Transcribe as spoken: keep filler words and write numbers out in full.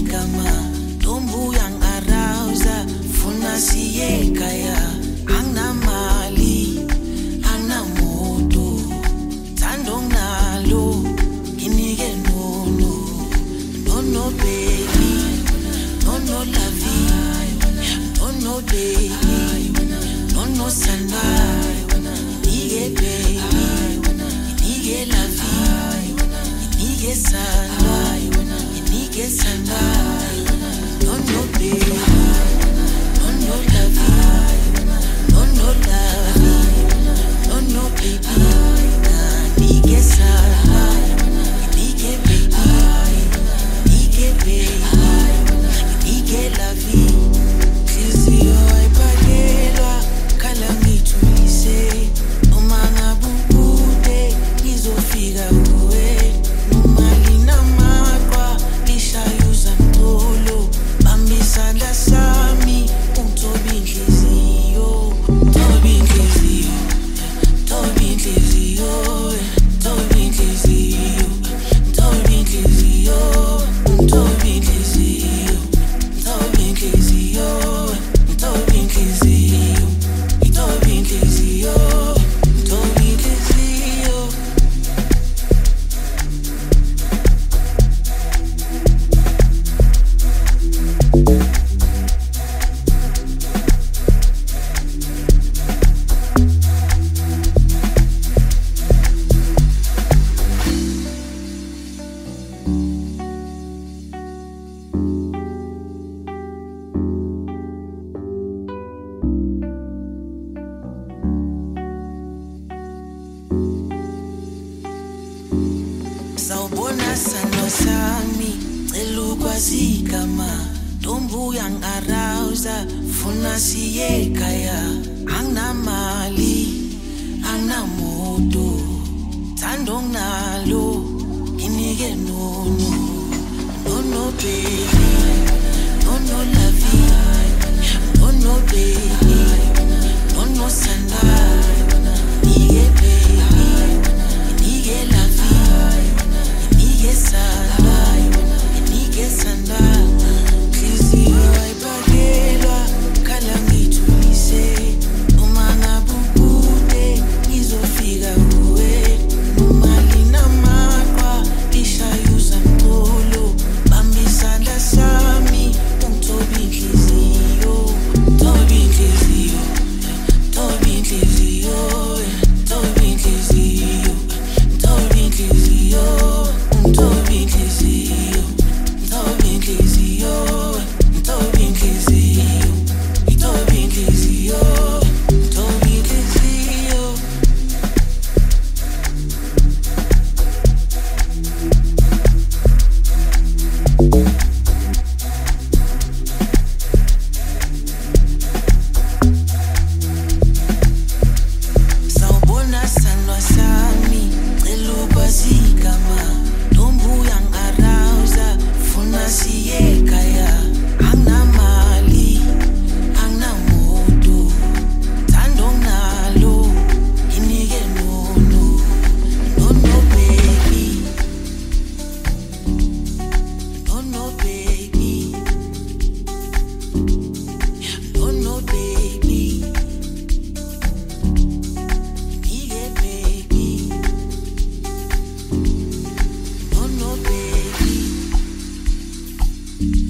zigama Dombu yang arauza Funa siye kaya Angna mali Angna moto Tandong nalo Inige no no No no baby No no la vie No no baby No no sana Inige baby Inige la vie Inige sana Inige sana No no baby No no la vie No no la vie No no baby Inige sana Inige baby Inige baby Inige la vie Kizio ipagelwa Kala ngitulise Omanga bukude Ngizofika uwe Numali na makwa Lishayuza mtolo Bambisanda sami Umtobi inhliziyo Tobi inhliziyo Tobi inhliziyo Tobi inhliziyo Tobi inhliziyo Umtobi inhliziyo Tobi inhliziyo Tobi inhliziyo Tobi inhliziyo Tobi inhliziyo Sawubona sano sami Celu kwazigama Dombu yang arauza Funa siye kaya Angna mali Angna moto Tandong nalo Inige no no No no baby No no la vie No no baby No no sana Inige baby Inige la vie Inige sana Inige sana Kizio ipagelwa Kala ngitulise Omanga bukude Ngizofika uwe Numali na makwa Lishayuza mtolo Bambisanda sami Umtobi inhliziyo Tobi inhliziyo Tobi inhliziyo Tobi inhliziyo Tobi inhliziyo Umtobi inhliziyo Tobi inhliziyo Tobi inhliziyo Tobi inhliziyo Tobi inhliziyo Sawubona sanwa sami Celu kwazigama Dombu yang arauza Funa siye kaya Angna mali Angna moto Tandong nalo Inige no no No no baby No no baby No no baby Inige baby No no baby